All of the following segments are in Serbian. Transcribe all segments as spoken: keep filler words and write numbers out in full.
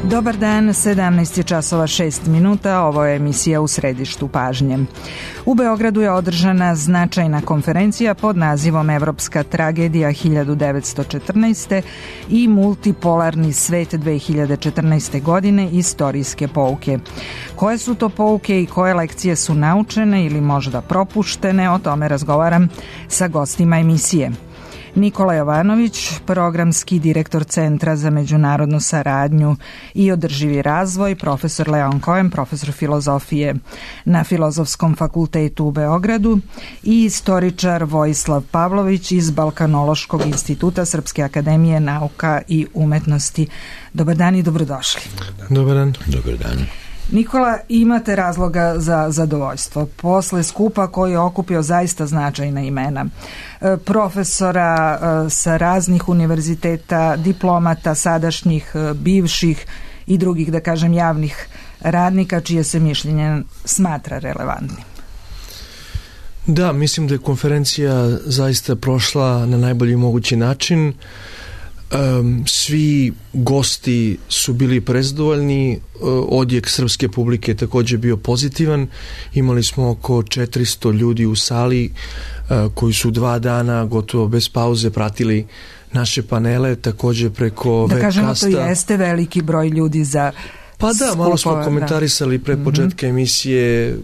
Dobar dan, sedamnaest je časova šest minuta, ovo je emisija U središtu pažnje. U Beogradu je održana značajna konferencija pod nazivom Evropska tragedija hiljadu devetsto četrnaeste i Multipolarni svet dve hiljade četrnaeste. godine, istorijske pouke. Koje su to pouke i koje lekcije su naučene ili možda propuštene, o tome razgovaram sa gostima emisije. Nikola Jovanović, programski direktor Centra za međunarodnu saradnju i održivi razvoj, profesor Leon Cohen, profesor filozofije na Filozofskom fakultetu u Beogradu i istoričar Vojislav Pavlović iz Balkanološkog instituta Srpske akademije nauka i umetnosti. Dobar dan i dobrodošli. Dobar dan. Dobar dan. Nikola, imate razloga za zadovoljstvo. Posle skupa koji je okupio zaista značajna imena profesora sa raznih univerziteta, diplomata, sadašnjih, bivših i drugih, da kažem, javnih radnika, čije se mišljenje smatra relevantnim. Da, mislim da je konferencija zaista prošla na najbolji mogući način. Um, svi gosti su bili prezadovoljni, odjek srpske publike je također bio pozitivan. Imali smo oko četiristo ljudi u sali uh, koji su dva dana gotovo bez pauze pratili naše panele, također preko webcasta. Da kažemo, to jeste veliki broj ljudi za Pa da, malo smo komentarisali pre početka mm-hmm. emisije.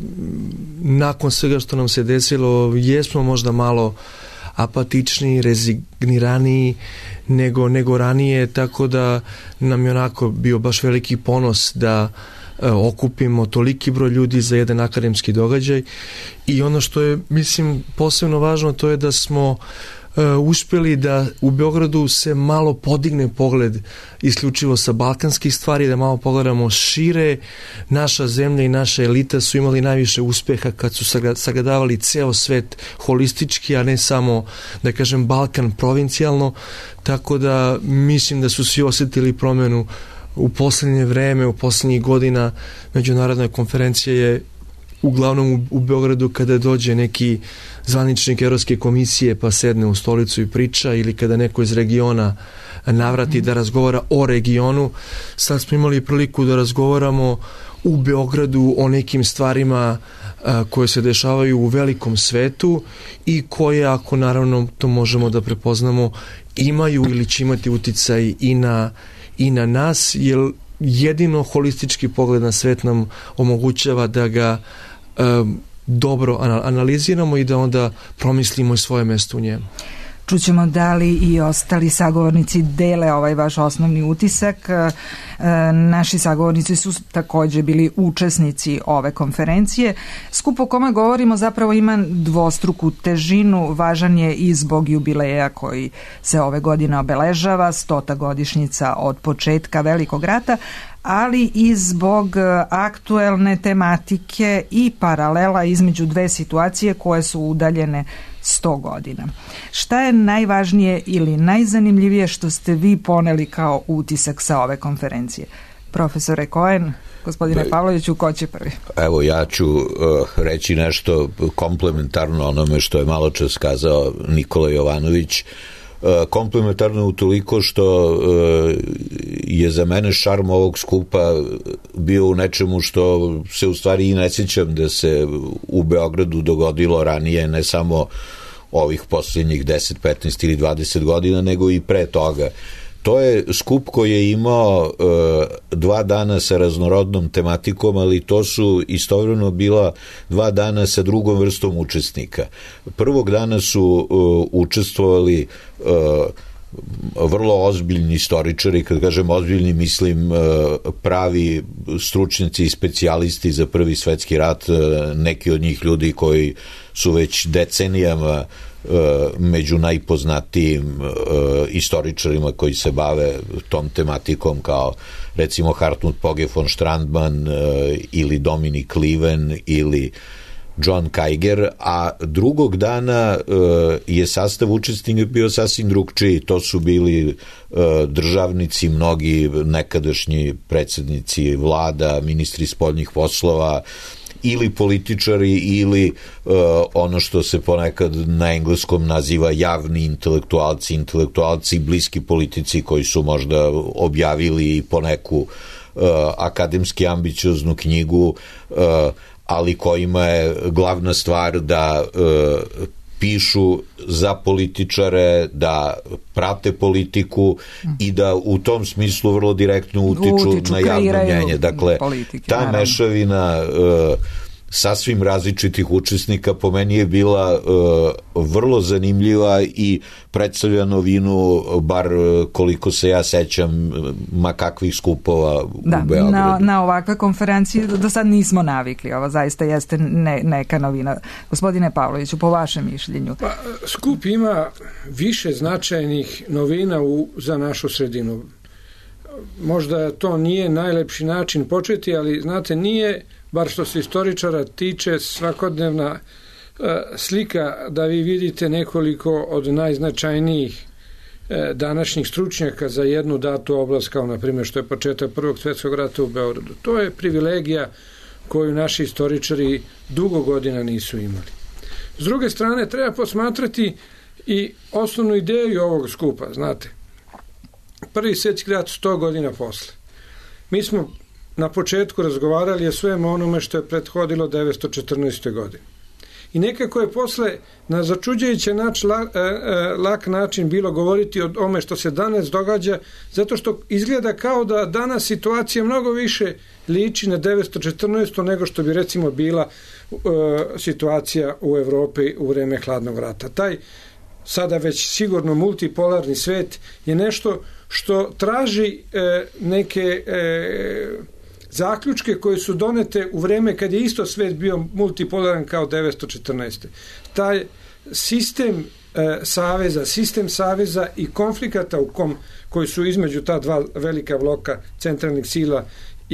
Nakon svega što nam se desilo, jesmo možda malo apatičniji, rezigniraniji nego, nego ranije, tako da nam je onako bio baš veliki ponos da e, okupimo toliki broj ljudi za jedan akademski događaj. I ono što je, mislim, posebno važno, to je da smo e, uspjeli da u Beogradu se malo podigne pogled isključivo sa balkanskih stvari, da malo pogledamo šire. Naša zemlja i naša elita su imali najviše uspeha kad su sagledavali ceo svet holistički, a ne samo, da kažem, Balkan provincijalno, tako da mislim da su svi osjetili promjenu u posljednje vreme, u posljednjih godina. Međunarodna konferencija je uglavnom u, u Beogradu kada dođe neki zvaničnik Evropske komisije pa sedne u stolicu i priča, ili kada neko iz regiona navrati da razgovara o regionu. Sad smo imali priliku da razgovaramo u Beogradu o nekim stvarima a, koje se dešavaju u velikom svetu i koje, ako naravno to možemo da prepoznamo, imaju ili će imati uticaj i na, i na nas, jer jedino holistički pogled na svet nam omogućava da ga um, dobro analiziramo i da onda promislimo i svoje mjesto u njemu. Čućemo da li i ostali sagovornici dele ovaj vaš osnovni utisak. E, naši sagovornici su također bili učesnici ove konferencije. Skup o kome govorimo zapravo ima dvostruku težinu. Važan je i zbog jubileja koji se ove godine obeležava, stota godišnjica od početka Velikog rata, ali i zbog aktuelne tematike i paralela između dve situacije koje su udaljene sto godina. Šta je najvažnije ili najzanimljivije što ste vi poneli kao utisak sa ove konferencije? Profesore Cohen, gospodine Pavloviću, ko će prvi? Evo, ja ću uh, reći nešto komplementarno onome što je malo čas kazao Nikola Jovanović. Komplementarno utoliko što je za mene šarm ovog skupa bio u nečemu što se u stvari i ne sjećam da se u Beogradu dogodilo ranije, ne samo ovih posljednjih deset, petnaest ili dvadeset godina, nego i pre toga. To je skup koji je imao e, dva dana sa raznorodnom tematikom, ali to su istovremeno bila dva dana sa drugom vrstom učesnika. Prvog dana su e, učestvovali e, vrlo ozbiljni istoričari, kad kažem ozbiljni mislim e, pravi stručnjaci i specijalisti za Prvi svetski rat, e, neki od njih ljudi koji su već decenijama među najpoznatijim uh, istoričarima koji se bave tom tematikom, kao recimo Hartmut Pogge von Strandman uh, ili Dominik Lieven ili John Kiger, a drugog dana uh, je sastav učesnika bio sasvim drugčiji. To su bili uh, državnici, mnogi nekadašnji predsjednici vlada, ministri spoljnih poslova, ili političari ili uh, ono što se ponekad na engleskom naziva javni intelektualci, intelektualci bliski politici koji su možda objavili i poneku akademski ambicioznu knjigu, ali kojima je glavna stvar da pišu za političare, da prate politiku i da u tom smislu vrlo direktno utiču, utiču na javno mnjenje. Dakle, politike, ta naravno. Mešavina uh, sasvim različitih učesnika po meni je bila uh, vrlo zanimljiva i predstavlja novinu, bar koliko se ja sećam, ma kakvih skupova da, u Beogradu. Na, na ovakve konferencije do sad nismo navikli, ovo zaista jeste ne, neka novina. Gospodine Pavloviću, po vašem mišljenju. Pa, skup ima više značajnih novina u, za našu sredinu. Možda to nije najlepši način početi, ali znate, nije, bar što se istoričara tiče, svakodnevna slika da vi vidite nekoliko od najznačajnijih današnjih stručnjaka za jednu datu oblast, kao na primjer što je početak Prvog svjetskog rata u Beogradu. To je privilegija koju naši istoričari dugo godina nisu imali. S druge strane, treba posmatrati i osnovnu ideju ovog skupa, znate. Prvi svjetski rat sto godina posle. Mi smo na početku razgovarali o svemu onome što je prethodilo devetsto četrnaeste. godine. I nekako je posle na začuđujući nač, la, e, e, lak način bilo govoriti o ome što se danas događa, zato što izgleda kao da danas situacija mnogo više liči na devetsto četrnaestu. nego što bi recimo bila e, situacija u Evropi u vreme hladnog rata. Taj sada već sigurno multipolarni svet je nešto što traži e, neke e, zaključke koje su donete u vreme kad je isto svet bio multipolaran kao devetsto četrnaeste. Taj sistem e, saveza, sistem saveza i konflikata u kom, koji su između ta dva velika bloka centralnih sila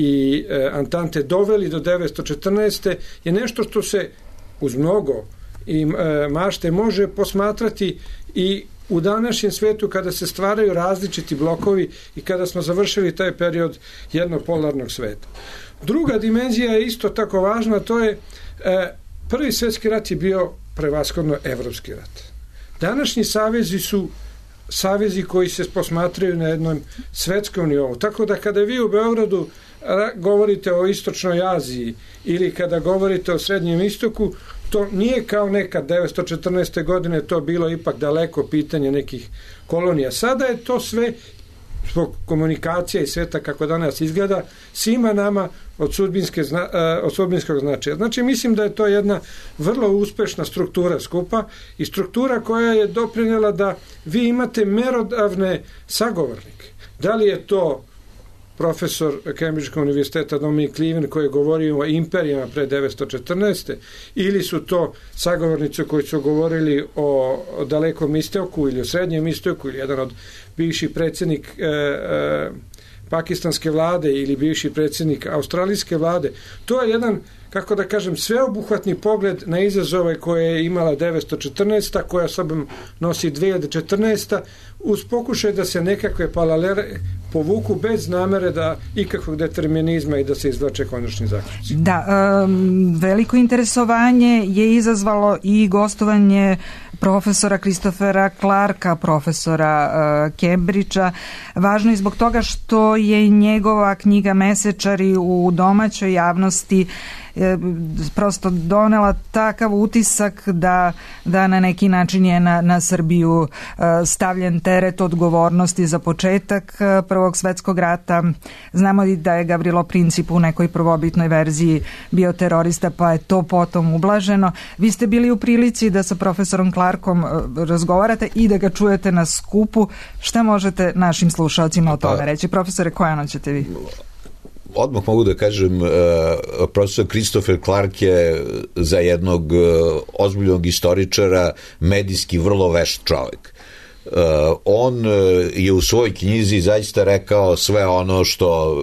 i e, Antante doveli do devetsto četrnaeste. je nešto što se uz mnogo i e, mašte može posmatrati i u današnjem svetu kada se stvaraju različiti blokovi i kada smo završili taj period jednopolarnog sveta. Druga dimenzija je isto tako važna, to je e, prvi svjetski rat je bio prevashodno evropski rat. Današnji savezi su savezi koji se posmatraju na jednom svetskom nivou. Tako da kada vi u Beogradu govorite o istočnoj Aziji ili kada govorite o Srednjem istoku, to nije kao nekad devetsto četrnaeste. godine to bilo ipak daleko pitanje nekih kolonija. Sada je to sve zbog komunikacija i sveta kako danas izgleda svima nama od, sudbinske, od sudbinskog značaja. Znači mislim da je to jedna vrlo uspešna struktura skupa i struktura koja je doprinjela da vi imate merodavne sagovornike. Da li je to profesor Cambridgeskog univerziteta Dominic Cleaven koji je govorio o imperijama pre devetsto četrnaeste. ili su to sagovornici koji su govorili o, o dalekom istoku ili o srednjem istoku ili jedan od bivši predsjednik e, e, pakistanske vlade ili bivši predsjednik australijske vlade. To je jedan, kako da kažem, sveobuhvatni pogled na izazove koje je imala devetsto četrnaesta. koja sobom nosi dve hiljade četrnaesta. uz pokušaj da se nekakve paralele povuku bez namere da ikakvog determinizma i da se izvlače konačni zaključci. Da, um, veliko interesovanje je izazvalo i gostovanje profesora Christophera Clarka, profesora uh, Cambridgea. Važno je zbog toga što je njegova knjiga Mesečari u domaćoj javnosti prosto donela takav utisak da, da na neki način je na, na Srbiju stavljen teret odgovornosti za početak Prvog svetskog rata. Znamo i da je Gavrilo Princip u nekoj prvobitnoj verziji bio terorista, pa je to potom ublaženo. Vi ste bili u prilici da sa profesorom Clarkom razgovarate i da ga čujete na skupu. Šta možete našim slušalcima o tome reći? Profesore, Kojano ćete vi? Odmah mogu da kažem, profesor Christopher Clark je za jednog ozbiljnog istoričara medijski vrlo vešt čovjek. On je u svojoj knjizi zaista rekao sve ono što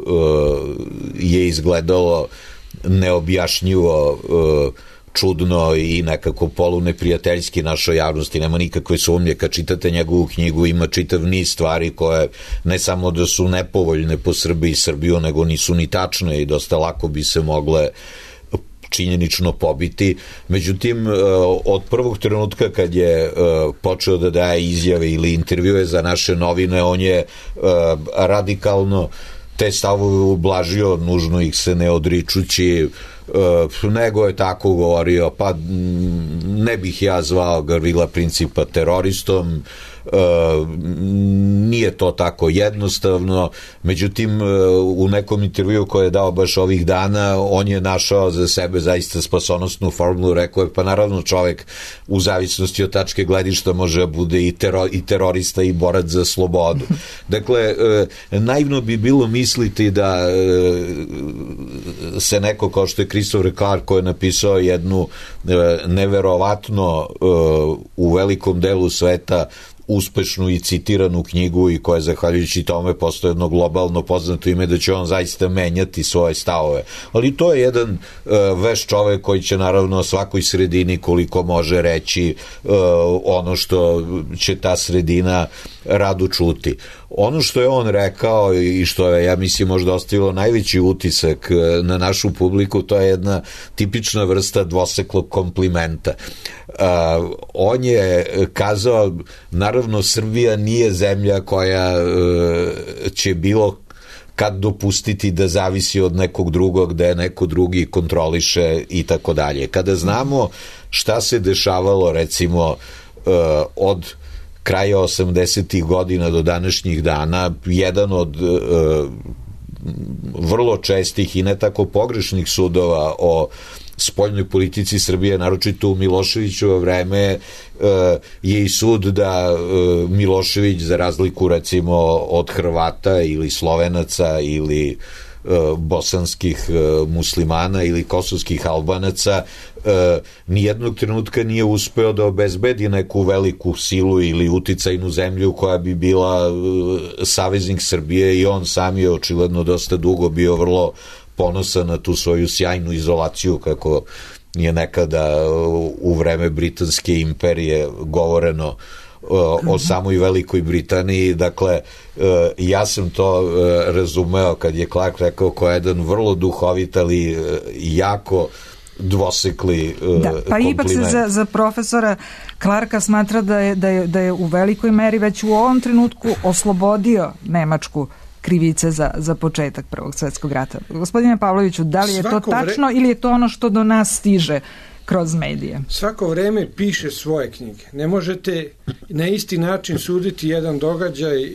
je izgledalo neobjašnjivo, čudno i nekako poluneprijateljski našoj javnosti. Nema nikakve sumnje, kad čitate njegovu knjigu ima čitav niz stvari koje ne samo da su nepovoljne po Srbiji i Srbiju, nego nisu ni tačne i dosta lako bi se mogle činjenično pobiti. Međutim, od prvog trenutka kad je počeo da daje izjave ili intervjue za naše novine, on je radikalno te stavove ublažio, nužno ih se ne odričući, nego je tako govorio, pa ne bih ja zvao Gavrila Principa teroristom, nije to tako jednostavno. Međutim, u nekom intervju koje je dao baš ovih dana, on je našao za sebe zaista spasonosnu formulu, rekao je, pa naravno čovek u zavisnosti od tačke gledišta može da bude i, tero, i terorista i borac za slobodu. Dakle, naivno bi bilo misliti da se neko kao što je Christopher Clark, koji je napisao jednu neverovatno u velikom delu sveta uspešnu i citiranu knjigu i koja zahvaljujući tome postoje jedno globalno poznato ime, da će on zaista menjati svoje stavove. Ali to je jedan uh, veš čovek koji će naravno svakoj sredini koliko može reći uh, ono što će ta sredina rado čuti. Ono što je on rekao i što je, ja mislim, možda ostavilo najveći utisak na našu publiku, to je jedna tipična vrsta dvoseklog komplimenta. Uh, on je kazao, naravno Srbija nije zemlja koja uh, će bilo kad dopustiti da zavisi od nekog drugog, da je neko drugi kontroliše i tako dalje. Kada znamo šta se dešavalo recimo uh, od kraja osamdesetih godina do današnjih dana, jedan od uh, vrlo čestih i ne tako pogrešnih sudova o spoljnoj politici Srbije, naročito u Miloševićevo vreme, je i sud da Milošević, za razliku recimo od Hrvata ili Slovenaca ili bosanskih muslimana ili kosovskih Albanaca, nijednog trenutka nije uspeo da obezbedi neku veliku silu ili uticajnu zemlju koja bi bila saveznik Srbije, i on sam je očigledno dosta dugo bio vrlo ponosan na tu svoju sjajnu izolaciju, kako je nekada u vreme Britanske imperije govoreno o samoj Velikoj Britaniji. Dakle, ja sam to razumeo kad je Clark rekao kao jedan vrlo duhovit, ali jako dvosekli da, pa kompliment. Ipak se za, za profesora Clarka smatra da je, da, je, da je u velikoj meri već u ovom trenutku oslobodio Nemačku krivice za, za početak Prvog svjetskog rata. Gospodine Pavloviću, da li je Svako to tačno vre... ili je to ono što do nas stiže kroz medije? Svako vreme piše svoje knjige. Ne možete na isti način suditi jedan događaj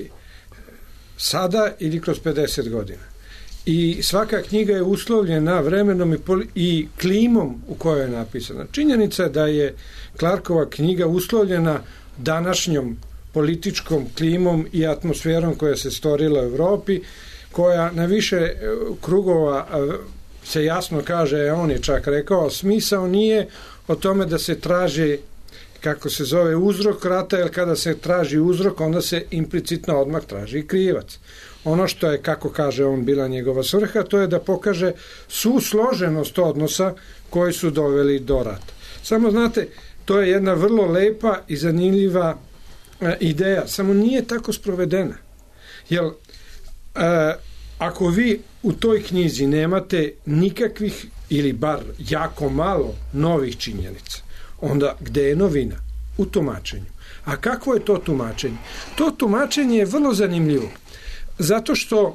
sada ili kroz pedeset godina. I svaka knjiga je uslovljena vremenom i, poli- i klimom u kojoj je napisana. Činjenica je da je Clarkova knjiga uslovljena današnjom političkom klimom i atmosferom koja se stvorila u Evropi, koja na više krugova se jasno kaže, on je čak rekao, smisao nije o tome da se traži, kako se zove, uzrok rata, jer kada se traži uzrok, onda se implicitno odmah traži i krivac. Ono što je, kako kaže on, bila njegova svrha, to je da pokaže svu složenost odnosa koji su doveli do rata. Samo znate, to je jedna vrlo lepa i zanimljiva ideja, samo nije tako sprovedena. Jer e, ako vi u toj knjizi nemate nikakvih ili bar jako malo novih činjenica, onda gde je novina? U tumačenju. A kakvo je to tumačenje? To tumačenje je vrlo zanimljivo. Zato što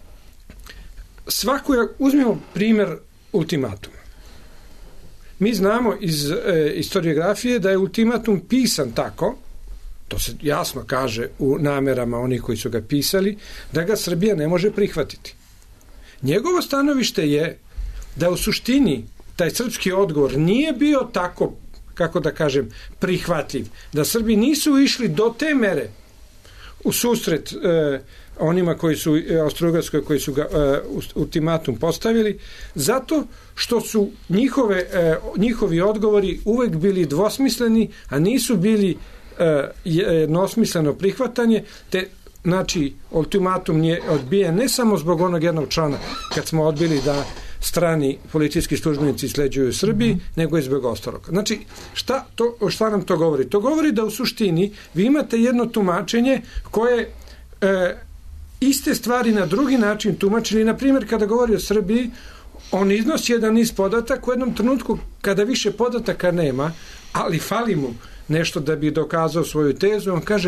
svako je, uzmimo primjer ultimatuma. Mi znamo iz e, historiografije da je ultimatum pisan tako, to se jasno kaže u namerama onih koji su ga pisali, da ga Srbija ne može prihvatiti. Njegovo stanovište je da u suštini taj srpski odgovor nije bio tako, kako da kažem, prihvatljiv, da Srbi nisu išli do te mere u susret e, onima koji su, Austro-Ugarskoj, koji su ga e, ultimatum postavili, zato što su njihove, e, njihovi odgovori uvek bili dvosmisleni, a nisu bili jednosmisleno prihvatanje, te znači ultimatum je odbijen ne samo zbog onog jednog člana kad smo odbili da strani policijski službenici sleđuju Srbiji, mm-hmm. nego i zbog ostalog. Znači, šta, to, šta nam to govori? To govori da u suštini vi imate jedno tumačenje koje e, iste stvari na drugi način tumačili. Na primjer, kada govori o Srbiji, on iznosi jedan niz podataka u jednom trenutku kada više podataka nema, ali fali mu nešto da bi dokazao svoju tezu, on kaže,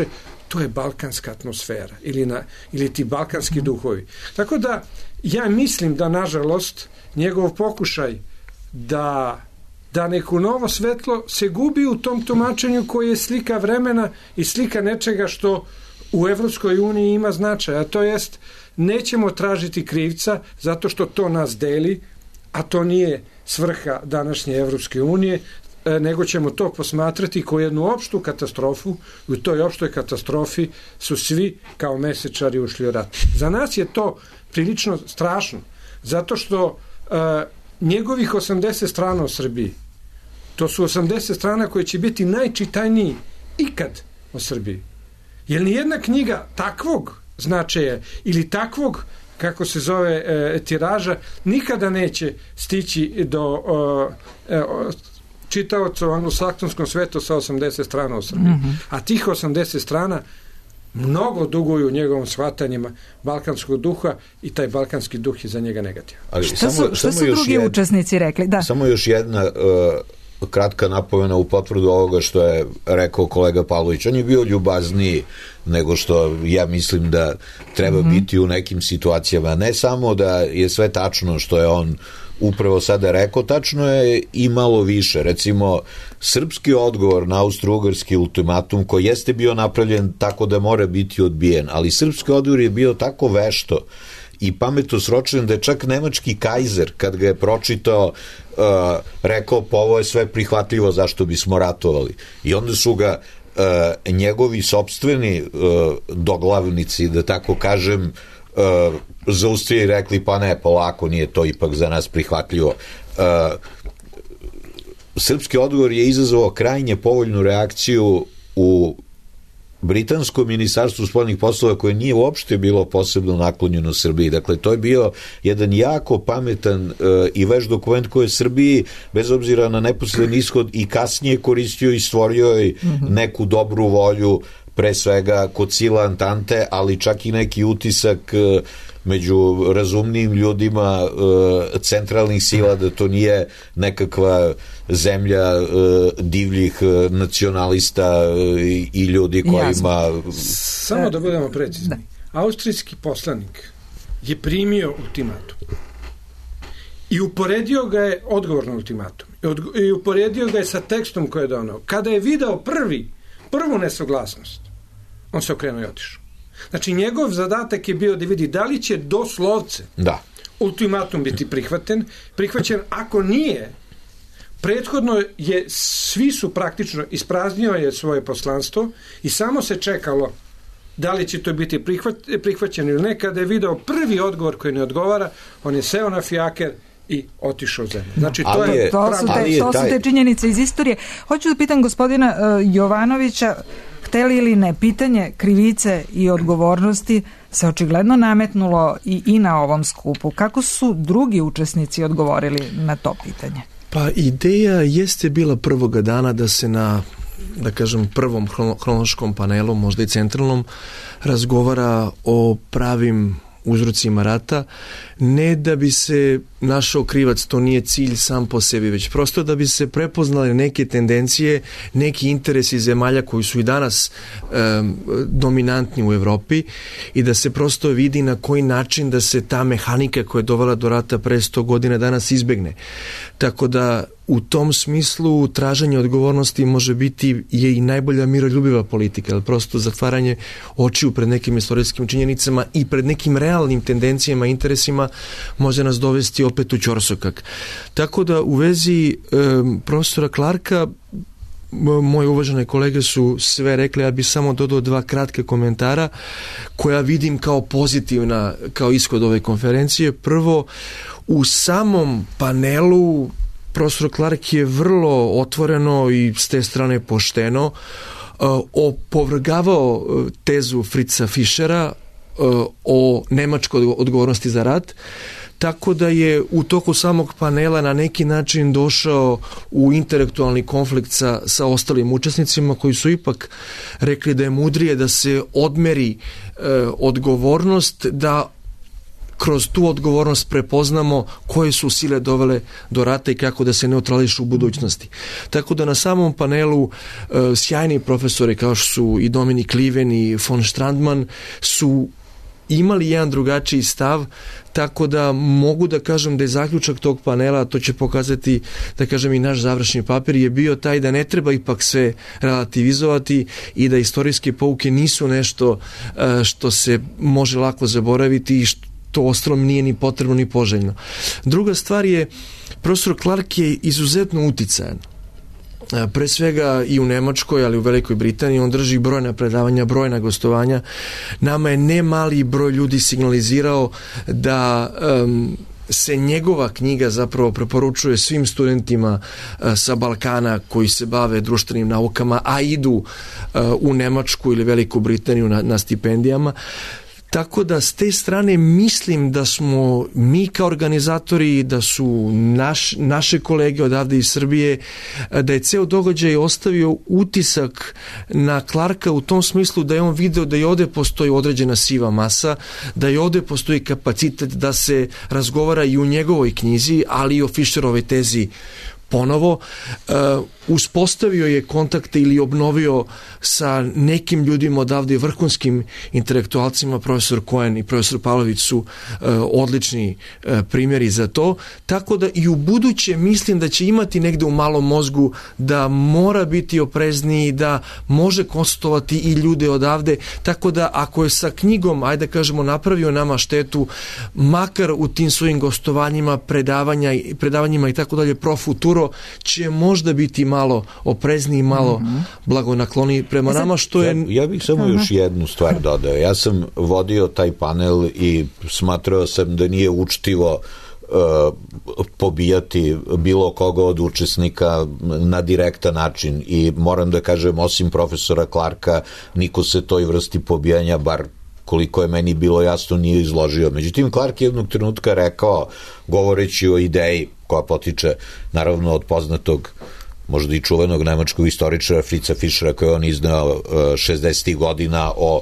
to je balkanska atmosfera ili, na, ili ti balkanski duhovi. Tako da ja mislim da nažalost njegov pokušaj da da neko novo svetlo se gubi u tom tumačenju koje je slika vremena i slika nečega što u Evropskoj uniji ima značaj, a to jest nećemo tražiti krivca zato što to nas deli, a to nije svrha današnje Evropske unije, nego ćemo to posmatrati kao jednu opštu katastrofu i u toj opštoj katastrofi su svi kao mesečari ušli u rat. Za nas je to prilično strašno, zato što uh, njegovih osamdeset strana o Srbiji, to su osamdeset strana koje će biti najčitajniji ikad o Srbiji. Jer nijedna knjiga takvog značaja ili takvog, kako se zove, e, tiraža, nikada neće stići do o, e, o, čitaoca u anglosaksonskom svetu sa osamdeset strana o Srbiji. Mm-hmm. A tih osamdeset strana mnogo duguju njegovom shvatanjima balkanskog duha i taj balkanski duh je za njega negativan. Ali šta samo, su, šta su drugi jed, učesnici rekli? Da. Samo još jedna uh, kratka napomena u potvrdu ovoga što je rekao kolega Pavlović. On je bio ljubazniji nego što ja mislim da treba mm-hmm. biti u nekim situacijama. Ne samo da je sve tačno što je on upravo sada rekao, tačno je i malo više. Recimo, srpski odgovor na austro-ugarski ultimatum koji jeste bio napravljen tako da mora biti odbijen, ali srpski odgovor je bio tako vešto i pametno sročen da je čak nemački kajzer, kad ga je pročitao, uh, rekao, pa ovo je sve prihvatljivo, zašto bismo ratovali. I onda su ga uh, njegovi sopstveni uh, doglavnici, da tako kažem, uh, zaustavili i rekli, pa ne, polako, nije to ipak za nas prihvatljivo. Uh, srpski odgovor je izazvao krajnje povoljnu reakciju u britanskom ministarstvu spoljnih poslova koje nije uopšte bilo posebno naklonjeno Srbiji. Dakle, to je bio jedan jako pametan uh, i veš dokument koji je Srbiji, bez obzira na neposredan ishod, i kasnije koristio i stvorio je neku dobru volju, pre svega kod sila Antante, ali čak i neki utisak uh, među razumnim ljudima uh, centralnih sila da to nije nekakva zemlja uh, divljih uh, nacionalista uh, i, i ljudi kojima... Samo da budemo precizni. Da. Austrijski poslanik je primio ultimatum i uporedio ga je odgovor na ultimatum i uporedio ga je sa tekstom koje je donao. Kada je video prvi, prvu nesaglasnost, on se okrenuo i otišao. Znači, njegov zadatak je bio da vidi da li će doslovce da. ultimatum biti prihvaten, prihvaćen. Ako nije, prethodno je, svi su praktično, ispraznio je svoje poslanstvo i samo se čekalo da li će to biti prihvat, prihvaćen ili ne. Kada je video prvi odgovor koji ne odgovara, on je seo na fijaker i otišao u zemlju. Znači, to, je, je, to, su te, to su te činjenice iz istorije. Hoću da pitam gospodina uh, Jovanovića, hteli ili ne, pitanje krivice i odgovornosti se očigledno nametnulo i, i na ovom skupu. Kako su drugi učesnici odgovorili na to pitanje? Pa ideja jeste bila prvoga dana da se na, da kažem, prvom hronološkom panelu, možda i centralnom, razgovara o pravim uzrocima rata, ne da bi se našao krivac, to nije cilj sam po sebi, već prosto da bi se prepoznale neke tendencije, neki interesi zemalja koji su i danas um, dominantni u Evropi i da se prosto vidi na koji način da se ta mehanika koja je dovela do rata pre sto godina danas izbegne. Tako da u tom smislu traženje odgovornosti može biti je i najbolja miroljubiva politika, ali prosto zatvaranje očiju pred nekim istorijskim činjenicama i pred nekim realnim tendencijama i interesima može nas dovesti opet u ćorsokak. Tako da u vezi e, profesora Clarka, moje uvažene kolege su sve rekli, ja bih samo dodao dva kratka komentara koja vidim kao pozitivna, kao ishod ove konferencije. Prvo, u samom panelu profesor Clark je vrlo otvoreno i s te strane pošteno uh, opovrgavao tezu Fritza Fischera uh, o nemačkoj odgovornosti za rat, tako da je u toku samog panela na neki način došao u intelektualni konflikt sa, sa ostalim učesnicima koji su ipak rekli da je mudrije da se odmeri uh, odgovornost, da kroz tu odgovornost prepoznamo koje su sile dovele do rata i kako da se neutrališu u budućnosti. Tako da na samom panelu e, sjajni profesori kao što su i Dominik Liven i von Strandman su imali jedan drugačiji stav, tako da mogu da kažem da je zaključak tog panela, to će pokazati, da kažem, i naš završni papir, je bio taj da ne treba ipak sve relativizovati i da istorijske pouke nisu nešto što se može lako zaboraviti i što ostalom nije ni potrebno ni poželjno. Druga stvar je, profesor Clark je izuzetno uticajan. Pre svega i u Nemačkoj, ali u Velikoj Britaniji. On drži brojna predavanja, brojna gostovanja. Nama je ne mali broj ljudi signalizirao da um, se njegova knjiga zapravo preporučuje svim studentima uh, sa Balkana koji se bave društvenim naukama, a idu uh, u Nemačku ili Veliku Britaniju na, na stipendijama. Tako da s te strane mislim da smo mi kao organizatori, da su naš, naše kolege odavde iz Srbije, da je ceo događaj ostavio utisak na Clarka u tom smislu da je on video da i ovde postoji određena siva masa, da i ovde postoji kapacitet da se razgovara i u njegovoj knjizi, ali i o Fischerovoj tezi ponovo. Uh, uspostavio je kontakte ili obnovio sa nekim ljudima odavde, vrhunskim intelektualcima. Profesor Cohen i profesor Pavlović su uh, odlični uh, primjeri za to, tako da i u buduće mislim da će imati negde u malom mozgu da mora biti oprezniji, da može konsultovati i ljude odavde, tako da ako je sa knjigom, ajde da kažemo, napravio nama štetu, makar u tim svojim gostovanjima, predavanja, predavanjima i tako dalje, pro futuro će možda biti malo oprezniji, malo mm-hmm. blagonakloni prema nama, što je... Ja, ja bih samo uh-huh. još jednu stvar dodao. Ja sam vodio taj panel i smatrao sam da nije učtivo uh, pobijati bilo koga od učesnika na direktan način i moram da kažem, osim profesora Clarka, niko se toj vrsti pobijanja, bar koliko je meni bilo jasno, nije izložio. Međutim, Clark je jednog trenutka rekao, govoreći o ideji koja potiče naravno od poznatog, možda i čuvenog nemačkog istoričara Fritza Fischera, koji je on iznao šezdesetih godina o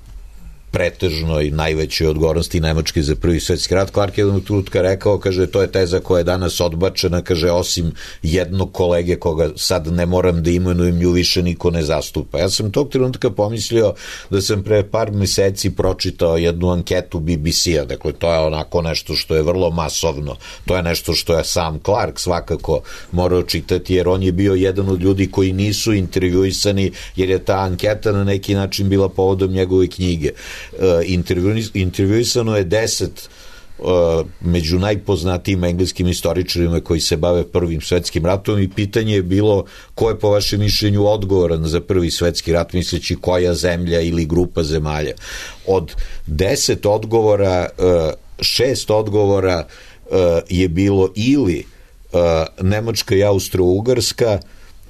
pretežnoj najvećoj odgovornosti Nemačke za prvi svetski rat. Clark je jednog trenutka rekao, kaže, to je teza koja je danas odbačena, kaže, osim jednog kolege koga sad ne moram da imenujem, nju više niko ne zastupa. Ja sam tog trenutka pomislio da sam pre par meseci pročitao jednu anketu B B C-a, dakle to je onako nešto što je vrlo masovno, to je nešto što je sam Clark svakako morao čitati, jer on je bio jedan od ljudi koji nisu intervjuisani, jer je ta anketa na neki način bila povodom njegove knjige. Intervjuisano je deset među najpoznatijim engleskim istoričarima koji se bave prvim svetskim ratom i pitanje je bilo ko je po vašem mišljenju odgovoran za prvi svetski rat, misleći koja zemlja ili grupa zemalja. Od deset odgovora, šest odgovora je bilo ili Nemačka i Austro-Ugarska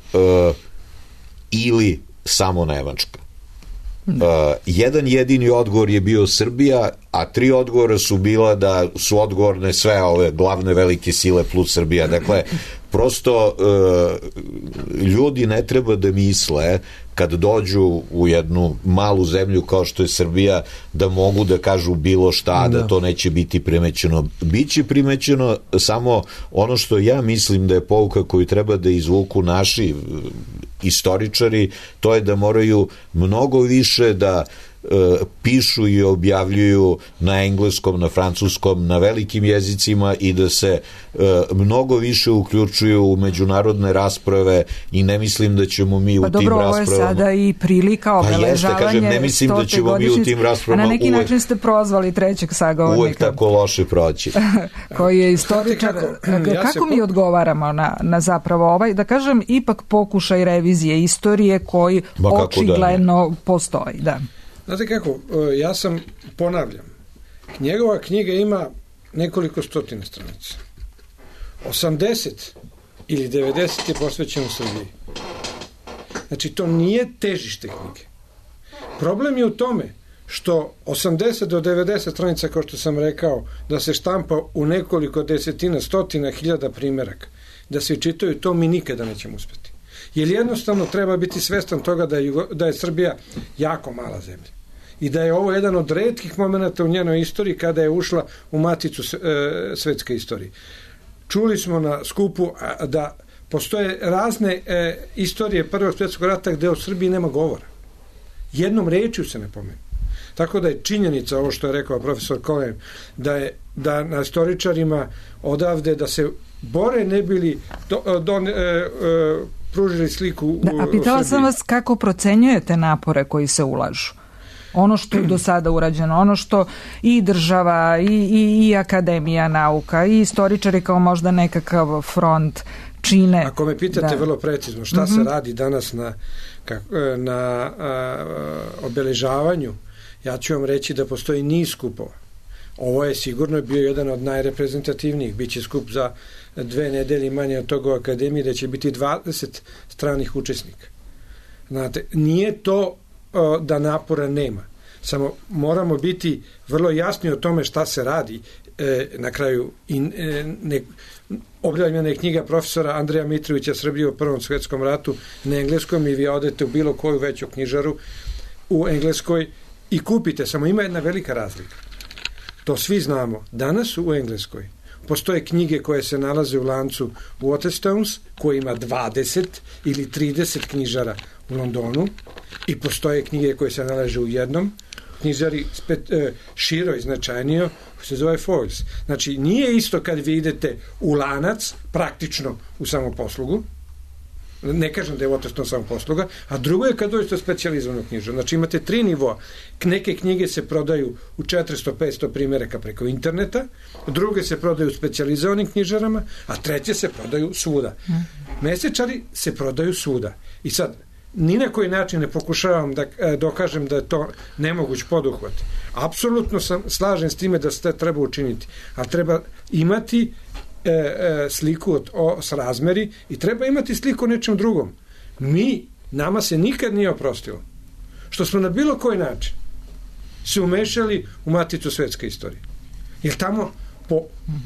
ili samo Nemačka. Uh, jedan jedini odgovor je bio Srbija, a tri odgovora su bila da su odgovorne sve ove glavne velike sile plus Srbija. Dakle, prosto uh, ljudi ne treba da misle kad dođu u jednu malu zemlju kao što je Srbija da mogu da kažu bilo šta, da, da to neće biti primećeno. Biće primećeno samo ono što ja mislim da je pouka koju treba da izvuku naši istoričari, to je da moraju mnogo više da pišu i objavljuju na engleskom, na francuskom, na velikim jezicima i da se mnogo više uključuju u međunarodne rasprave i ne mislim da ćemo mi pa u dobro, tim raspravama... Pa dobro, ovo je sada i prilika obeležavanje pa jeste, kažem, ne mislim da ćemo mi u tim raspravama... A na neki uvek, način ste prozvali trećeg sagovornika. Uvek tako loše proći. Koji je istoričar. Kako, ja kako mi po... odgovaramo na, na zapravo ovaj, da kažem, ipak pokušaj revizije istorije koji ba, očigledno da postoji, da. Znate kako, ja sam, ponavljam, njegova knjiga ima nekoliko stotina stranica. osamdeset ili devedeset je posvećeno Srbiji. Znači, to nije težište knjige. Problem je u tome što osamdeset do devedeset stranica, kao što sam rekao, da se štampa u nekoliko desetina, stotina hiljada primjeraka, da se čitaju, to mi nikada nećemo uspjeti. Jer jednostavno treba biti svestan toga da je, Jugo, da je Srbija jako mala zemlja. i da je ovo jedan od retkih momenata u njenoj istoriji kada je ušla u maticu svetske istorije. Čuli smo na skupu da postoje razne e, istorije Prvog svjetskog rata gde o Srbiji nema govora. Jednom rečju se ne pomenu. Tako da je činjenica, ovo što je rekao profesor Cohen, da je da na istoričarima odavde da se bore ne bili do, do, e, e, pružili sliku u, da, a pitala sam vas kako procenjujete napore koji se ulažu? Ono što je do sada urađeno, ono što i država, i, i, i akademija nauka, i istoričari kao možda nekakav front čine. Ako me pitate da. vrlo precizno šta mm-hmm. se radi danas na, na a, a, obeležavanju, ja ću vam reći da postoji niz skupova. Ovo je sigurno bio jedan od najreprezentativnijih. Biće skup za dve nedelje manje od toga u akademiji, da će biti dvadeset stranih učesnika. Znate, nije to o, da napora nema. Samo moramo biti vrlo jasni o tome šta se radi. E, na kraju in, e, ne, objavljena je knjiga profesora Andreja Mitrovića Srbije u Prvom svjetskom ratu na engleskom i vi odete u bilo koju veću knjižaru u Engleskoj i kupite. Samo ima jedna velika razlika. To svi znamo. Danas u Engleskoj postoje knjige koje se nalaze u lancu Waterstones, koji ima dvadeset ili trideset knjižara u Londonu, i postoje knjige koje se nalaze u jednom knjižari spet, e, širo i značajnije, koji se zove Foyles. Znači, nije isto kad vi idete u lanac, praktično u samoposlugu, ne kažem da je Waterstone samoposluga, a drugo je kad dođete u specijalizovanu knjižaru. Znači, imate tri nivoa. Neke knjige se prodaju u četiristo do petsto primjeraka preko interneta, druge se prodaju u specijalizovanim knjižarama, a treće se prodaju svuda. Mesečari se prodaju svuda. I sad, ni na koji način ne pokušavam da e, dokažem da je to nemoguć poduhvat. Apsolutno sam slažem s time da se to treba učiniti, a treba imati e, e, sliku od, o, s razmeri i treba imati sliku o nečem drugom. Mi, nama se nikad nije oprostilo što smo na bilo koji način se umešali u maticu svetske istorije. Jer tamo po,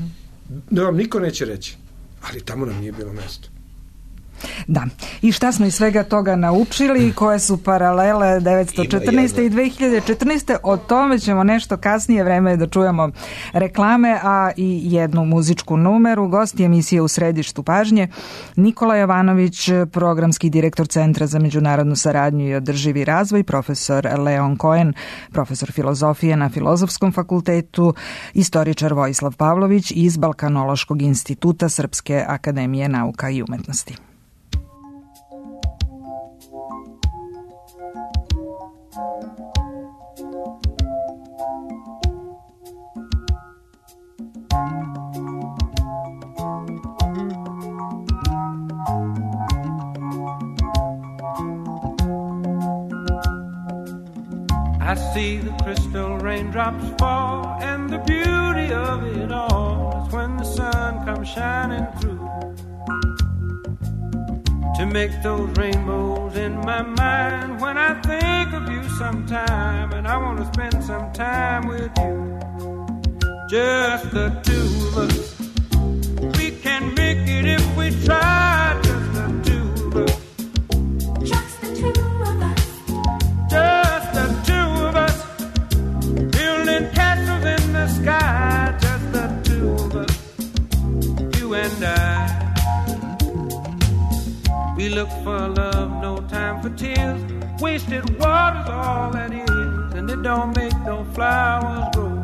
da vam niko neće reći, ali tamo nam nije bilo mesto. Da. I šta smo iz svega toga naučili, koje su paralele devetsto četrnaeste i dve hiljade četrnaeste, o tome ćemo nešto kasnije, vreme je da čujemo reklame, a i jednu muzičku numeru. Gosti emisije U središtu pažnje Nikola Jovanović, programski direktor Centra za međunarodnu saradnju i održivi razvoj, profesor Leon Cohen, profesor filozofije na Filozofskom fakultetu, istoričar Vojislav Pavlović iz Balkanološkog instituta Srpske akademije nauka i umetnosti. I see the crystal raindrops fall, and the beauty of it all is when the sun comes shining through to make those rainbows in my mind. When I think of you sometime, and I want to spend some time with you, just the two of us. We can make it if we try, just the two of us. Just the two of us. Just the two of us. Building castles in the sky, just the two of us. You and I. We look for love, no time for tears. Wasted water's all that is, and it don't make no flowers grow.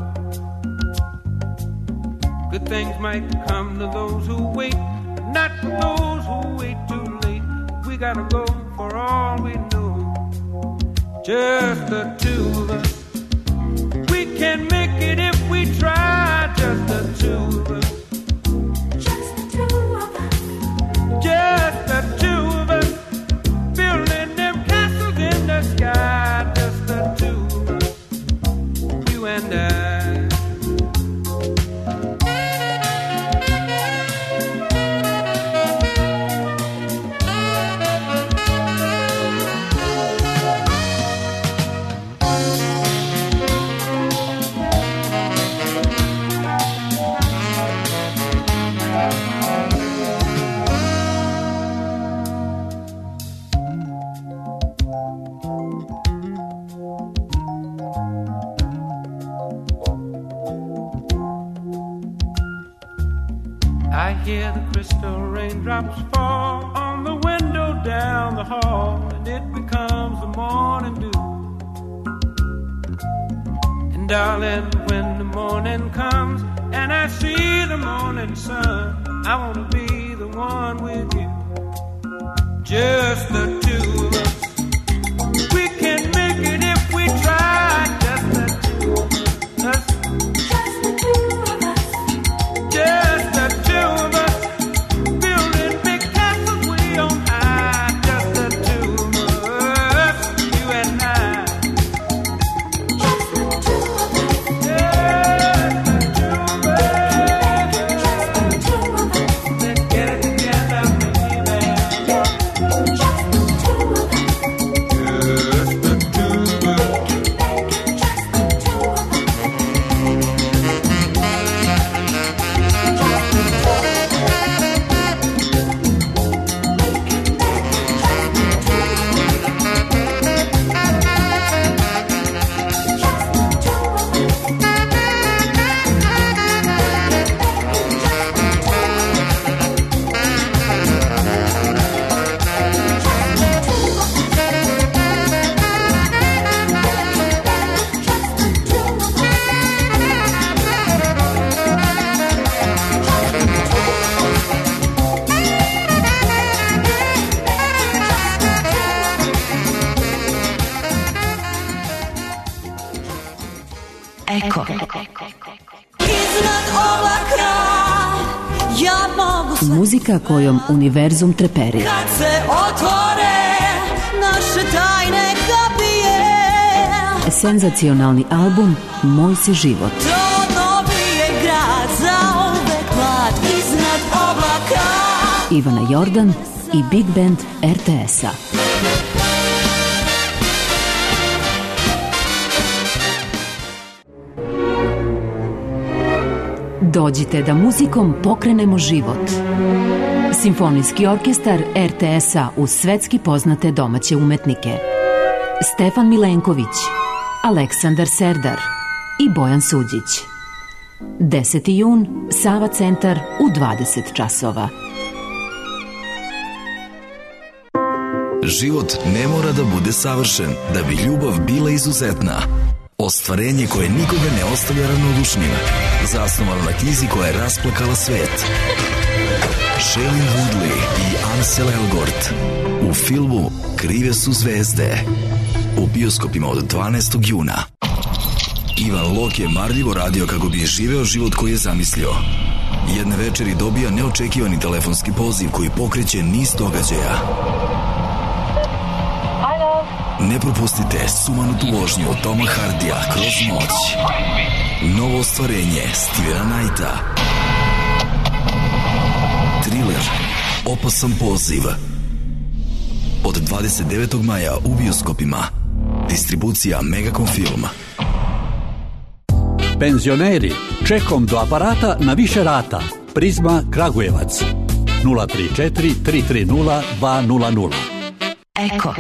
Good things might come to those who wait, but not for those who wait too late. We gotta go for all we know. Just the two of us. We can make it if we try. Just the two of us. Just the two of us. Just the two of us. Building them castles in the sky. Just the two of us. You and I. hear the crystal raindrops fall on the window down the hall, and it becomes the morning dew. And darling, when the morning comes and I see the morning sun, I want to be the one with you, just the two of us. We can make it if we try, just the two of us. Just the two of us. Just the two of us, building big castles way on high. Just the two of us, you and I. Just the two of us. Just the two of us. Just the two of us. Let's get it together, baby. Just the two of us. Just the two of us. Just the two of us. Eko. Iznad oblaka ja mogu sve Muzika kojom univerzum treperi. kad se otvore naše tajne kapije. Senzacionalni album Moj si život. To dobije grad za uvek mlad iznad oblaka. Ivana Jordan i Big Band er te es-a. Dođite da muzikom pokrenemo život. Simfonijski orkestar er te es-a uz svetski poznate domaće umetnike. Stefan Milenković, Aleksandar Serdar i Bojan Suđić. deseti jun, Sava centar u dvadeset časova. Život ne mora da bude savršen da bi ljubav bila izuzetna. Ostvarenje koje nikoga ne ostavlja ravnodušnim. Zasnovano na knjizi koja je rasplakala svet. Shailene Woodley i Ansel Elgort u filmu Krive su zvezde. U bioskopima od dvanaestog juna. Ivan Lok je marljivo radio kako bi živeo život koji je zamislio. Jedne večeri dobija neočekivani telefonski poziv koji pokreće niz događaja. Ne propustite sumanutu vožnju Toma Hardija Kroz noć. Novo ostvarenje Stevena Knighta. Thriller Opasan poziv. Od dvadeset devetog maja u bioskopima. Distribucija Megacom Film. Penzioneri, čekom do aparata na više rata. Prizma Kragujevac. nula tri četiri tri tri nula dva nula nula. Eko.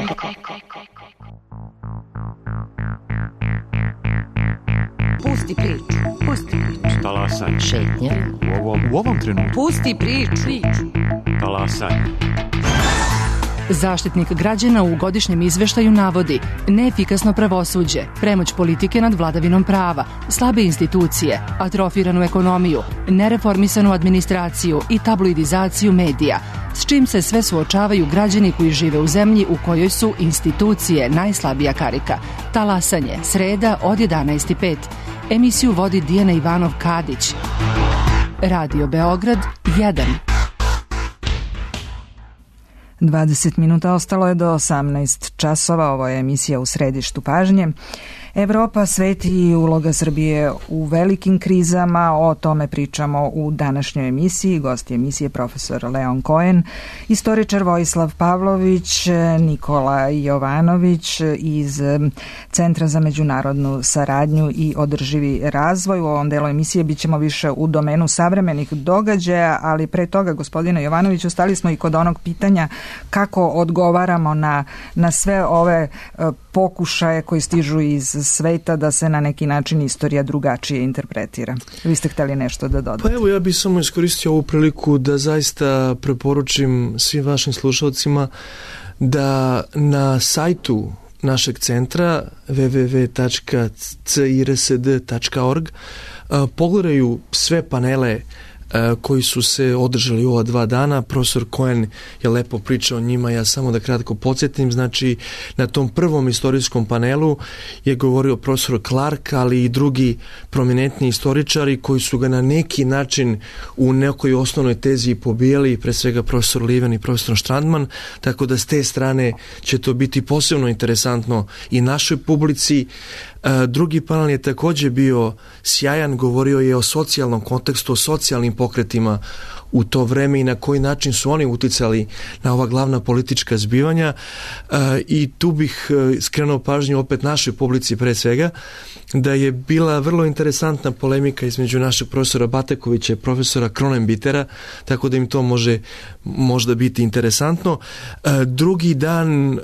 Pusti priču, pusti priču. Talasaj. Šetnja. U ovom, u ovom trenutku. Pusti priču. priču. Talasaj. Zaštitnik građana u godišnjem izveštaju navodi neefikasno pravosuđe, premoć politike nad vladavinom prava, slabe institucije, atrofiranu ekonomiju, nereformisanu administraciju i tabloidizaciju medija, s čim se sve suočavaju građani koji žive u zemlji u kojoj su institucije najslabija karika. Talasanje, sreda od jedanaest i pet. Emisiju vodi Dijana Ivanov-Kadić. Radio Beograd jedan. dvadeset minuta ostalo je do osamnaest časova. Ovo je emisija U središtu pažnje. Evropa, svet i uloga Srbije u velikim krizama. O tome pričamo u današnjoj emisiji. Gosti emisije profesor Leon Cohen, istoričar Vojislav Pavlović, Nikola Jovanović iz Centra za međunarodnu saradnju i održivi razvoj. U ovom delu emisije bit ćemo više u domenu savremenih događaja, ali pre toga, gospodine Jovanoviću, stali smo i kod onog pitanja kako odgovaramo na, na sve ove pokušaje koji stižu iz sveta da se na neki način istorija drugačije interpretira. Vi ste hteli nešto da dodate? Pa evo, ja bih samo iskoristio ovu priliku da zaista preporučim svim vašim slušalcima da na sajtu našeg centra w w w tačka c i r s d tačka org pogledaju sve panele koji su se održali ova dva dana. Profesor Cohen je lepo pričao o njima, ja samo da kratko podsjetim. Znači, na tom prvom istorijskom panelu je govorio profesor Clark, ali i drugi prominentni istoričari koji su ga na neki način u nekoj osnovnoj tezi pobijali, pre svega profesor Liven i profesor Strandman, tako da s te strane će to biti posebno interesantno i našoj publici. Drugi panel je također bio sjajan, govorio je o socijalnom kontekstu, o socijalnim pokretima u to vreme i na koji način su oni uticali na ova glavna politička zbivanja, i tu bih skrenuo pažnju opet našoj publici pre svega da je bila vrlo interesantna polemika između našeg profesora Batekovića i profesora Kronenbitera, tako da im to može možda biti interesantno. Drugi dan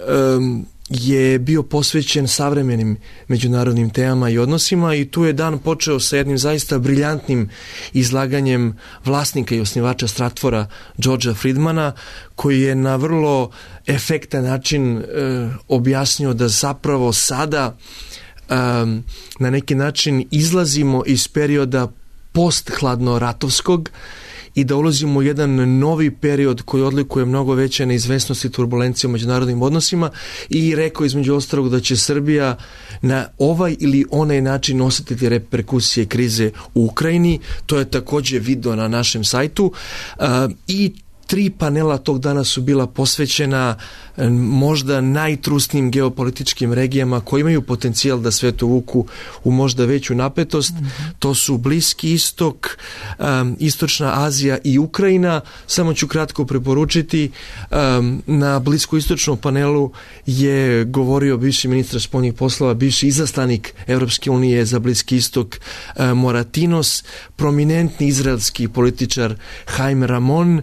je bio posvećen savremenim međunarodnim temama i odnosima i tu je dan počeo sa jednim zaista briljantnim izlaganjem vlasnika i osnivača Stratfora, Georgea Friedmana, koji je na vrlo efektan način e, objasnio da zapravo sada e, na neki način izlazimo iz perioda posthladno ratovskog i da ulazimo u jedan novi period koji odlikuje mnogo veće neizvesnosti i turbulencije u međunarodnim odnosima, i rekao između ostalog da će Srbija na ovaj ili onaj način osjetiti reperkusije krize u Ukrajini. To je također video na našem sajtu. Uh, i Tri panela tog dana su bila posvećena možda najtrusnijim geopolitičkim regijama koji imaju potencijal da sve to vuku u možda veću napetost. Mm-hmm. To su Bliski istok, um, Istočna Azija i Ukrajina. Samo ću kratko preporučiti, um, na bliskoistočnom panelu je govorio bivši ministar spoljnih poslova, bivši izaslanik Evropske unije za Bliski istok uh, Moratinos, prominentni izraelski političar Haim Ramon,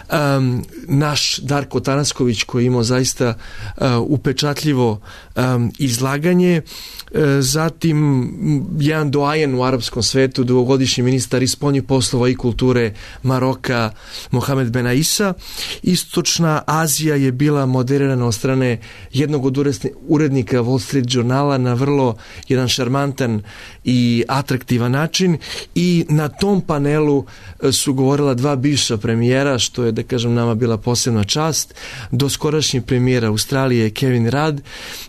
Um, naš Darko Tanasković koji imao zaista uh, upečatljivo um, izlaganje, uh, zatim jedan doajen u arapskom svetu, dugogodišnji ministar i spoljnih poslova i kulture Maroka, Mohamed Benaissa. Istočna Azija je bila moderirana od strane jednog od urednika Wall Street žurnala na vrlo jedan šarmantan i atraktivan način, i na tom panelu su govorila dva bivša premijera, što je, da kažem, nama bila posebna čast, doskorašnji premijer Australije Kevin Rudd